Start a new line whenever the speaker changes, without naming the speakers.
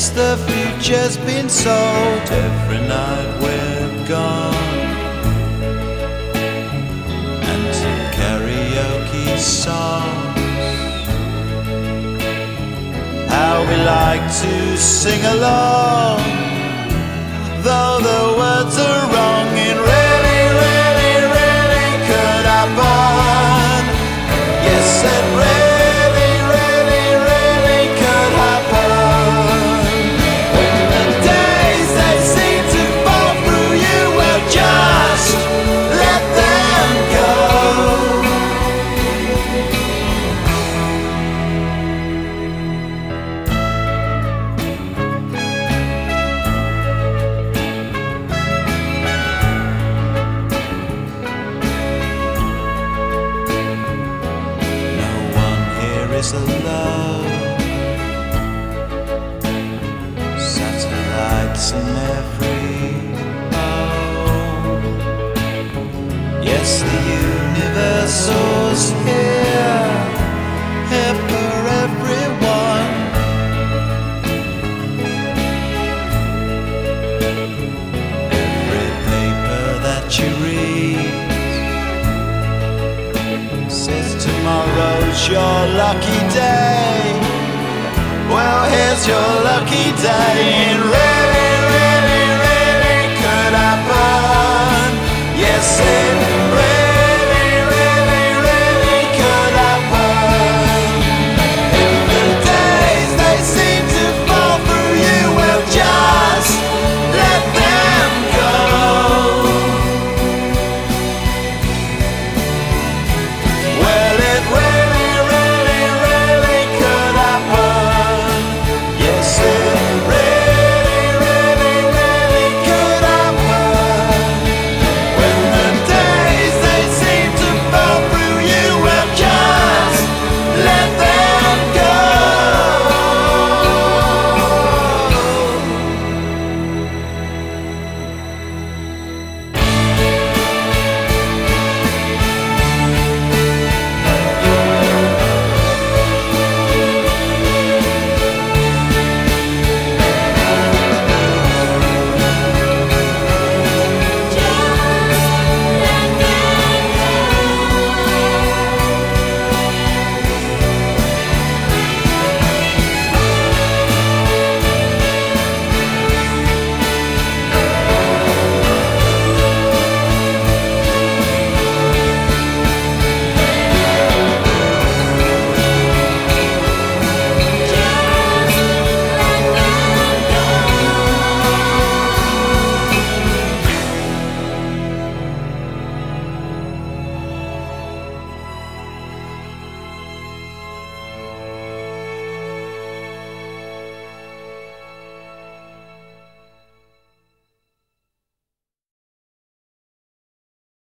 Yes, the future's been sold every night we're gone. And some karaoke songs, how we like to sing along, though the words are wrong. It really, really, really could happen. Yes, it really, really, really could happen. When the days they seem to fall through you, well, just let them go. Is alone, satellites in every home. Yes, the universe was here, here for everyone. Every paper that you read says tomorrow's your lucky day. Well, here's your lucky day. It really, really, really could happen. Yes, it